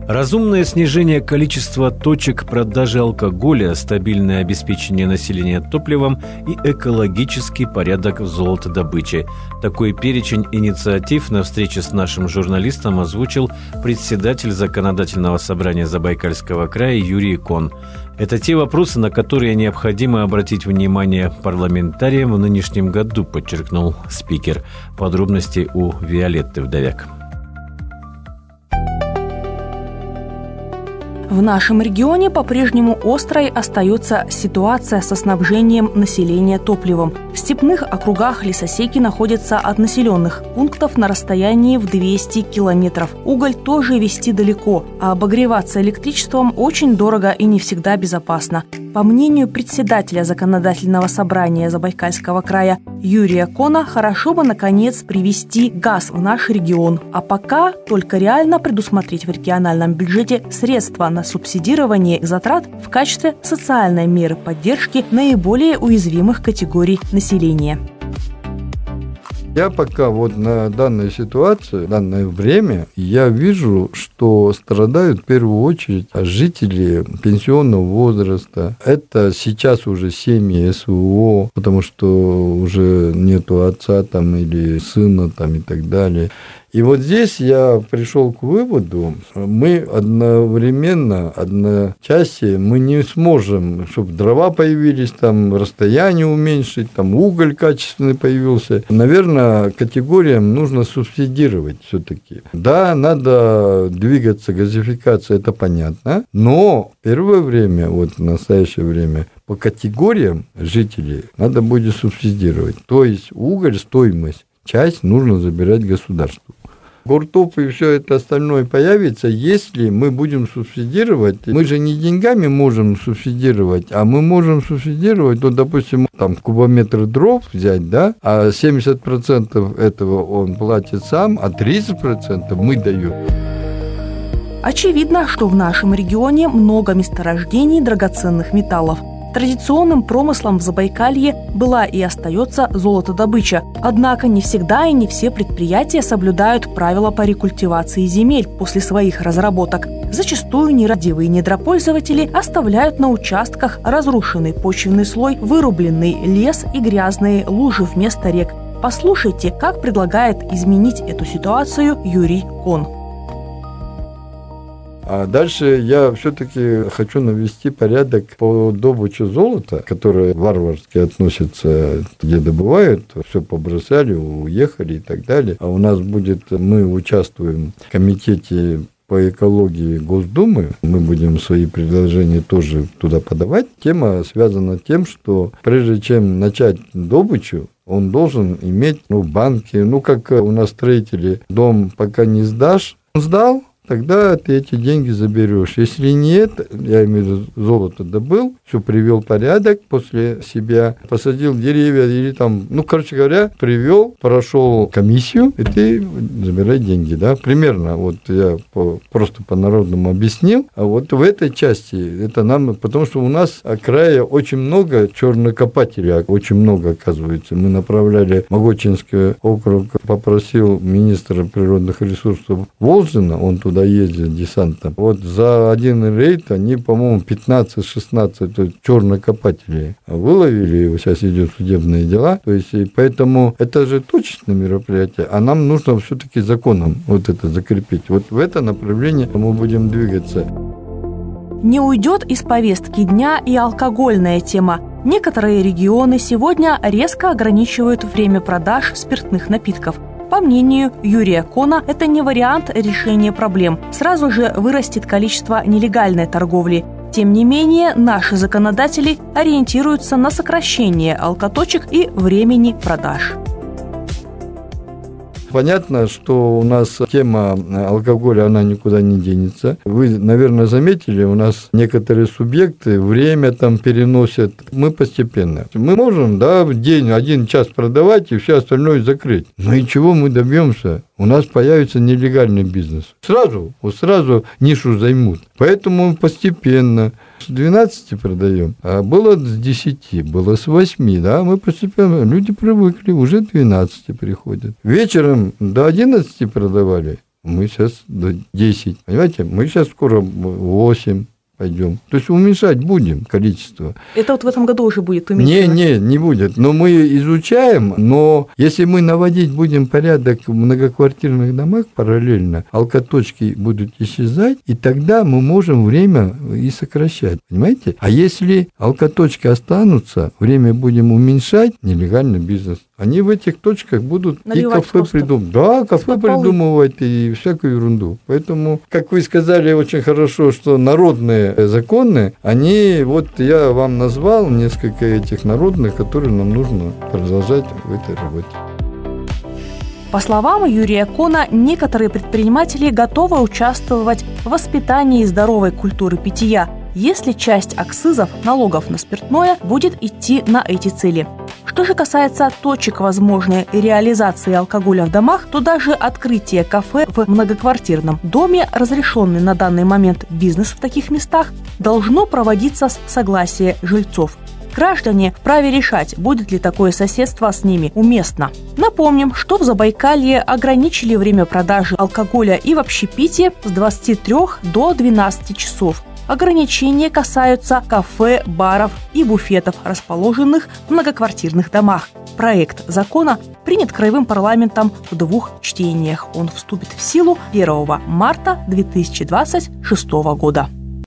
Разумное снижение количества точек продажи алкоголя, стабильное обеспечение населения топливом и экологический порядок в золотодобыче. Такой перечень инициатив на встрече с нашим журналистом озвучил председатель Законодательного собрания Забайкальского края Юрий Кон. Это те вопросы, на которые необходимо обратить внимание парламентариям в нынешнем году, подчеркнул спикер. Подробности у Виолетты Вдовяк. В нашем регионе по-прежнему острой остается ситуация со снабжением населения топливом. В степных округах лесосеки находятся от населенных пунктов на расстоянии в 200 километров. Уголь тоже везти далеко, а обогреваться электричеством очень дорого и не всегда безопасно. По мнению председателя Законодательного собрания Забайкальского края Юрия Кона, хорошо бы, наконец, привезти газ в наш регион. А пока только реально предусмотреть в региональном бюджете средства на субсидирование затрат в качестве социальной меры поддержки наиболее уязвимых категорий населения. Я пока вот на данной ситуации, данное время, я вижу, что страдают в первую очередь жители пенсионного возраста. Это сейчас уже семьи СВО, потому что уже нету отца там или сына там и так далее. И вот здесь я пришел к выводу, мы одновременно, одночасье, мы не сможем, чтобы дрова появились, там расстояние уменьшить, там уголь качественный появился. Наверное, категориям нужно субсидировать все-таки. Да, надо двигаться, газификация, это понятно, но первое время, вот в настоящее время, по категориям жителей надо будет субсидировать. То есть уголь, стоимость, часть нужно забирать государству. Гуртоп и все это остальное появится, если мы будем субсидировать. Мы же не деньгами можем субсидировать, а мы можем субсидировать, ну, допустим, там кубометр дров взять, да, а 70% этого он платит сам, а 30% мы даем. Очевидно, что в нашем регионе много месторождений драгоценных металлов. Традиционным промыслом в Забайкалье была и остается золотодобыча. Однако не всегда и не все предприятия соблюдают правила по рекультивации земель после своих разработок. Зачастую нерадивые недропользователи оставляют на участках разрушенный почвенный слой, вырубленный лес и грязные лужи вместо рек. Послушайте, как предлагает изменить эту ситуацию Юрий Кон. А дальше я все-таки хочу навести порядок по добыче золота, которое варварски относится, где добывают, все побросали, уехали и так далее. А у нас будет, мы участвуем в комитете по экологии Госдумы, мы будем свои предложения тоже туда подавать. Тема связана с тем, что прежде чем начать добычу, он должен иметь банки, как у нас строители, дом пока не сдашь, сдал, тогда ты эти деньги заберешь. Если нет, я имею в виду, золото добыл, все привел в порядок после себя, посадил деревья или там, короче говоря, привел, прошел комиссию, и ты забирай деньги, да, примерно, вот я просто по-народному объяснил, а вот в этой части это нам, потому что у нас в крае очень много чернокопателей, очень много, оказывается. Мы направляли Могочинский округ, попросил министра природных ресурсов Волжина, он туда ездит десантом. Вот за один рейд они, по-моему, 15-16 чернокопателей выловили, сейчас идет судебные дела. То есть, и поэтому это же точечное мероприятие, а нам нужно все-таки законом вот это закрепить. Вот в это направление мы будем двигаться. Не уйдет из повестки дня и алкогольная тема. Некоторые регионы сегодня резко ограничивают время продаж спиртных напитков. По мнению Юрия Кона, это не вариант решения проблем. Сразу же вырастет количество нелегальной торговли. Тем не менее, наши законодатели ориентируются на сокращение алкоточек и времени продаж. Понятно, что у нас тема алкоголя, она никуда не денется. Вы, наверное, заметили, у нас некоторые субъекты время там переносят. Мы постепенно. Мы можем, в день 1 час продавать и все остальное закрыть. Но и чего мы добьемся? У нас появится нелегальный бизнес. Сразу нишу займут. Поэтому постепенно. С 12 продаем, а было с 10, было с 8, мы постепенно, люди привыкли, уже 12 приходят. Вечером до 11 продавали, мы сейчас до 10. Понимаете, мы сейчас скоро 8 пойдем. То есть уменьшать будем количество. Это вот в этом году уже будет уменьшено? Не будет. Но мы изучаем, но если мы наводить будем порядок в многоквартирных домах параллельно, алкоточки будут исчезать, и тогда мы можем время и сокращать. Понимаете? А если алкоточки останутся, время будем уменьшать, нелегальный бизнес. Они в этих точках будут наливать и кафе придумывать. Да, кафе придумывать и всякую ерунду. Поэтому, как вы сказали очень хорошо, что народные законы, они, вот я вам назвал несколько этих народных, которые нам нужно продолжать в этой работе. По словам Юрия Кона, некоторые предприниматели готовы участвовать в воспитании здоровой культуры питья, если часть акцизов, налогов на спиртное, будет идти на эти цели. Что же касается точек возможной реализации алкоголя в домах, то даже открытие кафе в многоквартирном доме, разрешенный на данный момент бизнес в таких местах, должно проводиться с согласия жильцов. Граждане вправе решать, будет ли такое соседство с ними уместно. Напомним, что в Забайкалье ограничили время продажи алкоголя и в общепите с 23 до 12 часов. Ограничения касаются кафе, баров и буфетов, расположенных в многоквартирных домах. Проект закона принят Краевым парламентом в 2 чтениях. Он вступит в силу 1 марта 2026 года.